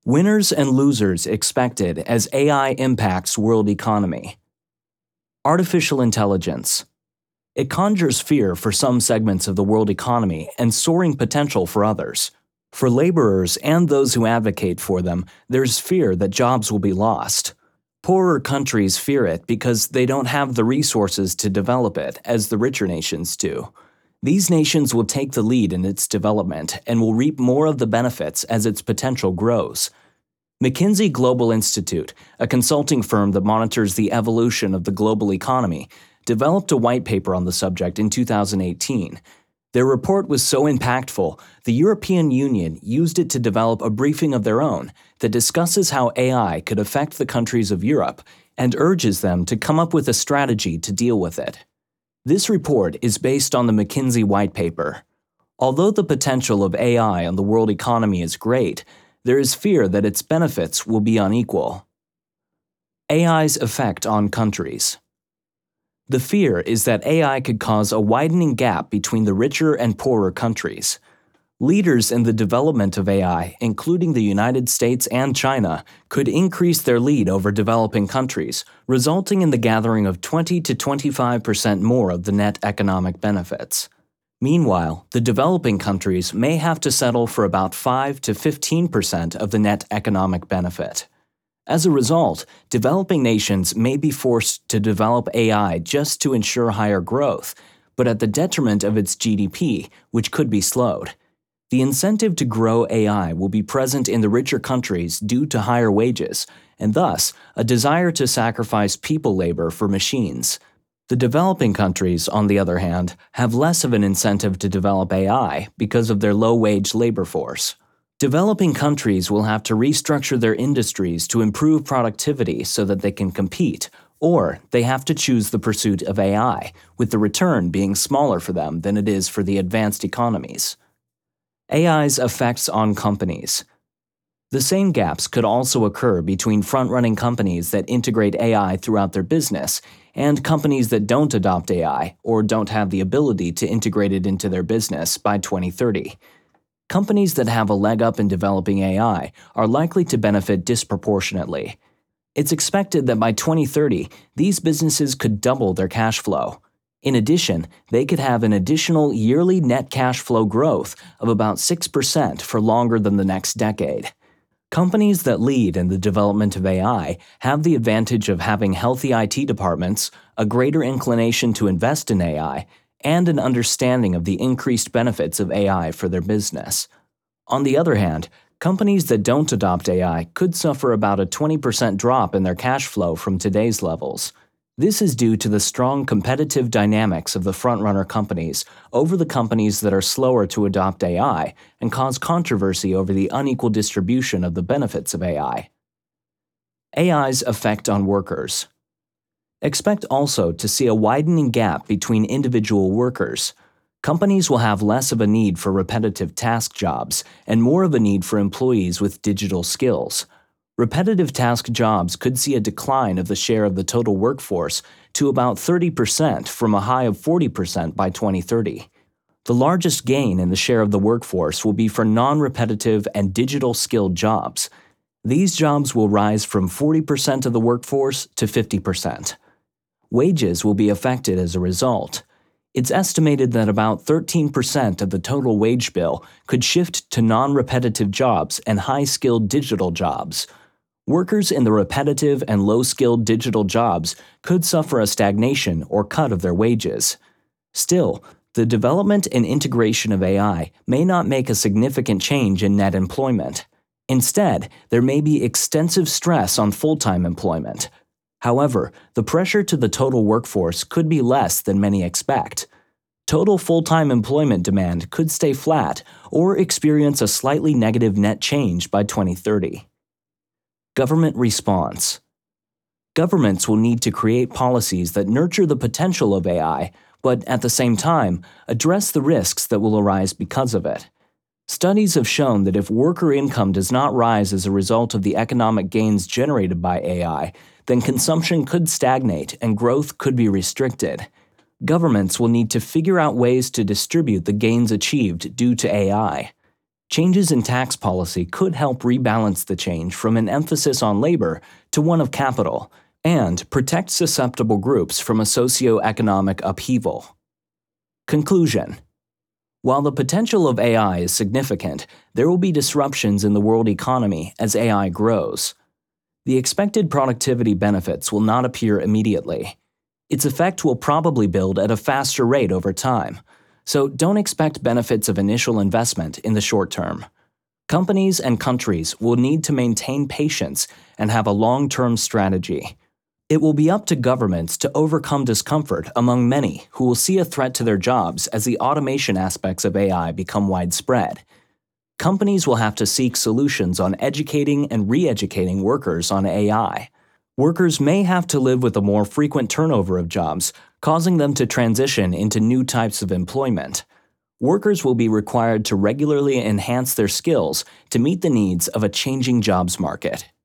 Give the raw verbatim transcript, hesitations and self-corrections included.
Winners and losers expected as A I impacts world economy. Artificial intelligence. It conjures fear for some segments of the world economy and soaring potential for others. For laborers and those who advocate for them, there's fear that jobs will be lost. Poorer countries fear it because they don't have the resources to develop it as the richer nations do. These nations will take the lead in its development and will reap more of the benefits as its potential grows. McKinsey Global Institute, a consulting firm that monitors the evolution of the global economy, developed a white paper on the subject in two thousand eighteen. Their report was so impactful, the European Union used it to develop a briefing of their own that discusses how A I could affect the countries of Europe and urges them to come up with a strategy to deal with it. This report is based on the McKinsey white paper. Although the potential of A I on the world economy is great, there is fear that its benefits will be unequal. A I's effect on countries. The fear is that A I could cause a widening gap between the richer and poorer countries. Leaders in the development of A I, including the United States and China, could increase their lead over developing countries, resulting in the gathering of twenty to twenty-five percent more of the net economic benefits. Meanwhile, the developing countries may have to settle for about five to fifteen percent of the net economic benefit. As a result, developing nations may be forced to develop A I just to ensure higher growth, but at the detriment of its G D P, which could be slowed. The incentive to grow A I will be present in the richer countries due to higher wages, and thus a desire to sacrifice people labor for machines. The developing countries, on the other hand, have less of an incentive to develop A I because of their low-wage labor force. Developing countries will have to restructure their industries to improve productivity so that they can compete, or they have to choose the pursuit of A I, with the return being smaller for them than it is for the advanced economies. A I's effects on companies. The same gaps could also occur between front-running companies that integrate A I throughout their business and companies that don't adopt A I or don't have the ability to integrate it into their business by twenty thirty. Companies that have a leg up in developing A I are likely to benefit disproportionately. It's expected that by twenty thirty, these businesses could double their cash flow. In addition, they could have an additional yearly net cash flow growth of about six percent for longer than the next decade. Companies that lead in the development of A I have the advantage of having healthy I T departments, a greater inclination to invest in A I, and an understanding of the increased benefits of A I for their business. On the other hand, companies that don't adopt A I could suffer about a twenty percent drop in their cash flow from today's levels. This is due to the strong competitive dynamics of the frontrunner companies over the companies that are slower to adopt A I and cause controversy over the unequal distribution of the benefits of A I. A I's effect on workers. Expect also to see a widening gap between individual workers. Companies will have less of a need for repetitive task jobs and more of a need for employees with digital skills. Repetitive task jobs could see a decline of the share of the total workforce to about thirty percent from a high of forty percent by twenty thirty. The largest gain in the share of the workforce will be for non-repetitive and digital skilled jobs. These jobs will rise from forty percent of the workforce to fifty percent. Wages will be affected as a result. It's estimated that about thirteen percent of the total wage bill could shift to non-repetitive jobs and high-skilled digital jobs. Workers in the repetitive and low-skilled digital jobs could suffer a stagnation or cut of their wages. Still, the development and integration of A I may not make a significant change in net employment. Instead, there may be extensive stress on full-time employment. However, the pressure to the total workforce could be less than many expect. Total full-time employment demand could stay flat or experience a slightly negative net change by twenty thirty. Government response. Governments will need to create policies that nurture the potential of A I, but at the same time, address the risks that will arise because of it. Studies have shown that if worker income does not rise as a result of the economic gains generated by A I, then consumption could stagnate and growth could be restricted. Governments will need to figure out ways to distribute the gains achieved due to A I. Changes in tax policy could help rebalance the change from an emphasis on labor to one of capital and protect susceptible groups from a socio-economic upheaval. Conclusion. While the potential of A I is significant, there will be disruptions in the world economy as A I grows. The expected productivity benefits will not appear immediately. Its effect will probably build at a faster rate over time, so don't expect benefits of initial investment in the short term. Companies and countries will need to maintain patience and have a long-term strategy. It will be up to governments to overcome discomfort among many who will see a threat to their jobs as the automation aspects of A I become widespread. Companies will have to seek solutions on educating and re-educating workers on A I. Workers may have to live with a more frequent turnover of jobs, causing them to transition into new types of employment. Workers will be required to regularly enhance their skills to meet the needs of a changing jobs market.